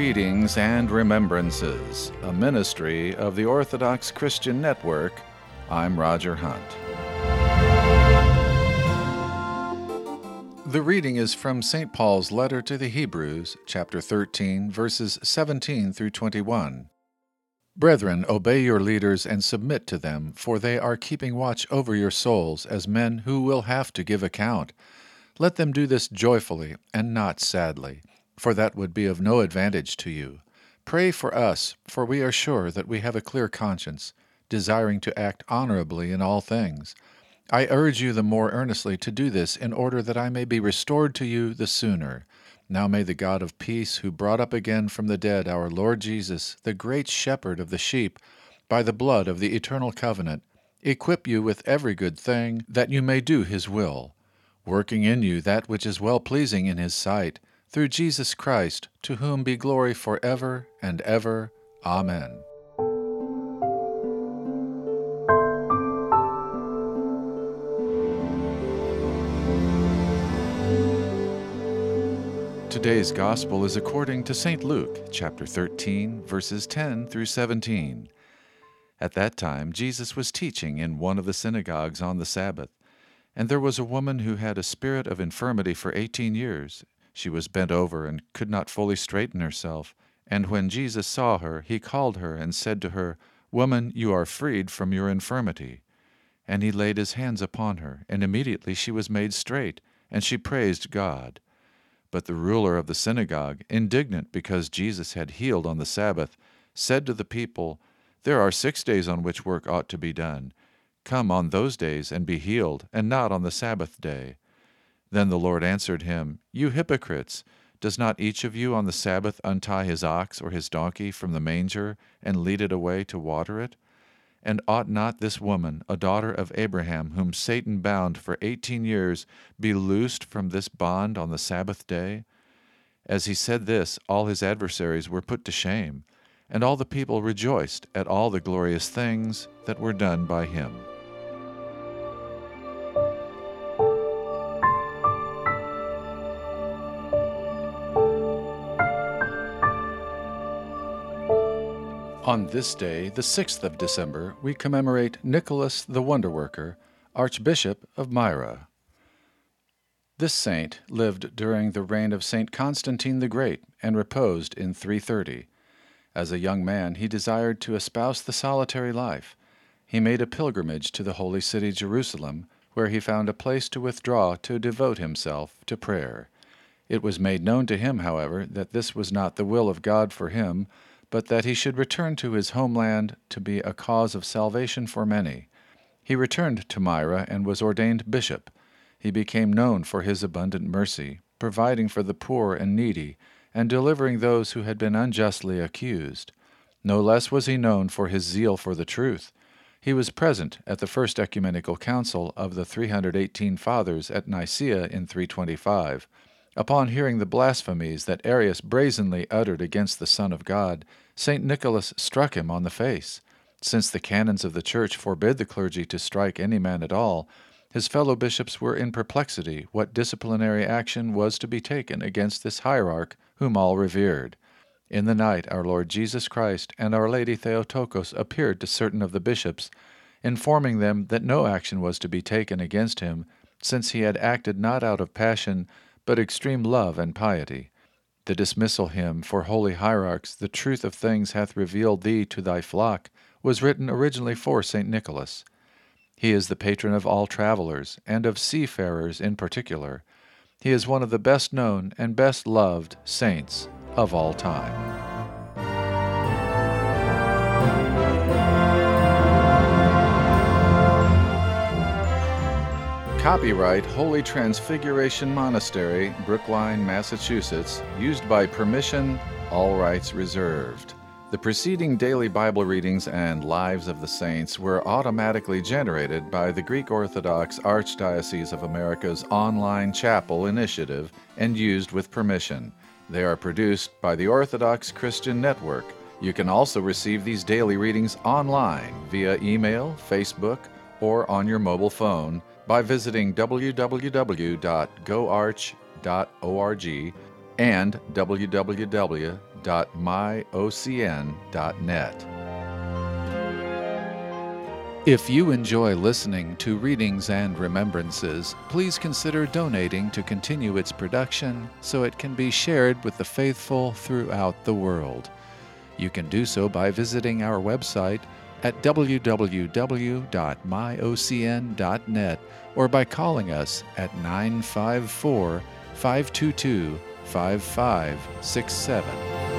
Readings and Remembrances, a ministry of the Orthodox Christian Network. I'm Roger Hunt. The reading is from St. Paul's letter to the Hebrews, chapter 13, verses 17 through 21. Brethren, obey your leaders and submit to them, for they are keeping watch over your souls as men who will have to give account. Let them do this joyfully and not sadly, for that would be of no advantage to you. Pray for us, for we are sure that we have a clear conscience, desiring to act honorably in all things. I urge you the more earnestly to do this in order that I may be restored to you the sooner. Now may the God of peace, who brought up again from the dead our Lord Jesus, the great shepherd of the sheep, by the blood of the eternal covenant, equip you with every good thing, that you may do his will, working in you that which is well-pleasing in his sight, through Jesus Christ, to whom be glory forever and ever. Amen. Today's Gospel is according to St. Luke, chapter 13, verses 10 through 17. At that time, Jesus was teaching in one of the synagogues on the Sabbath, and there was a woman who had a spirit of infirmity for 18 years. She was bent over and could not fully straighten herself. And when Jesus saw her, he called her and said to her, Woman, you are freed from your infirmity. And he laid his hands upon her, and immediately she was made straight, and she praised God. But the ruler of the synagogue, indignant because Jesus had healed on the Sabbath, said to the people, There are 6 days on which work ought to be done. Come on those days and be healed, and not on the Sabbath day. Then the Lord answered him, You hypocrites! Does not each of you on the Sabbath untie his ox or his donkey from the manger and lead it away to water it? And ought not this woman, a daughter of Abraham, whom Satan bound for 18 years, be loosed from this bond on the Sabbath day? As he said this, all his adversaries were put to shame, and all the people rejoiced at all the glorious things that were done by him. On this day, the 6th of December, we commemorate Nicholas the Wonder-worker, Archbishop of Myra. This saint lived during the reign of Saint Constantine the Great and reposed in 330. As a young man, he desired to espouse the solitary life. He made a pilgrimage to the holy city Jerusalem, where he found a place to withdraw to devote himself to prayer. It was made known to him, however, that this was not the will of God for him, but that he should return to his homeland to be a cause of salvation for many. He returned to Myra and was ordained bishop. He became known for his abundant mercy, providing for the poor and needy, and delivering those who had been unjustly accused. No less was he known for his zeal for the truth. He was present at the First Ecumenical Council of the 318 Fathers at Nicaea in 325. Upon hearing the blasphemies that Arius brazenly uttered against the Son of God, St. Nicholas struck him on the face. Since the canons of the Church forbid the clergy to strike any man at all, his fellow bishops were in perplexity what disciplinary action was to be taken against this hierarch whom all revered. In the night our Lord Jesus Christ and Our Lady Theotokos appeared to certain of the bishops, informing them that no action was to be taken against him, since he had acted not out of passion, but extreme love and piety. The dismissal hymn for holy hierarchs, The truth of things hath revealed thee to thy flock, was written originally for St. Nicholas. He is the patron of all travelers, and of seafarers in particular. He is one of the best known and best loved saints of all time. Copyright Holy Transfiguration Monastery, Brookline, Massachusetts, used by permission, all rights reserved. The preceding daily Bible readings and Lives of the Saints were automatically generated by the Greek Orthodox Archdiocese of America's online chapel initiative and used with permission. They are produced by the Orthodox Christian Network. You can also receive these daily readings online via email, Facebook, or on your mobile phone by visiting www.goarch.org and www.goarch.org. www.myocn.net. If you enjoy listening to Readings and Remembrances, please consider donating to continue its production so it can be shared with the faithful throughout the world. You can do so by visiting our website at www.myocn.net or by calling us at 954-522-5567.